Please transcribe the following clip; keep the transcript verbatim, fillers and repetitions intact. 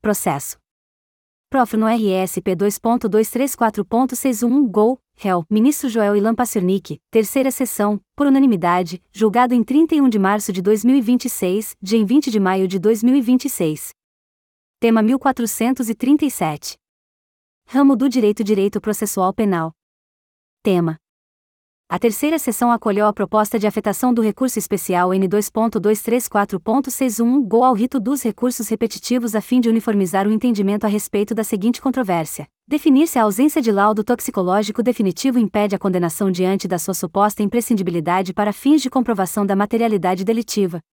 Processo. Prof no R S P dois ponto dois três quatro ponto seis um Gol, réu, ministro Joel Ilan Passernick, terceira sessão, por unanimidade, julgado em trinta e um de março de dois mil e vinte e seis, dia em vinte de maio de dois mil e vinte e seis. Tema mil quatrocentos e trinta e sete. Ramo do Direito Direito Processual Penal. Tema. A terceira sessão acolheu a proposta de afetação do recurso especial N dois ponto dois três quatro ponto seis um Gol ao rito dos recursos repetitivos a fim de uniformizar o entendimento a respeito da seguinte controvérsia: definir se a ausência de laudo toxicológico definitivo impede a condenação diante da sua suposta imprescindibilidade para fins de comprovação da materialidade delitiva,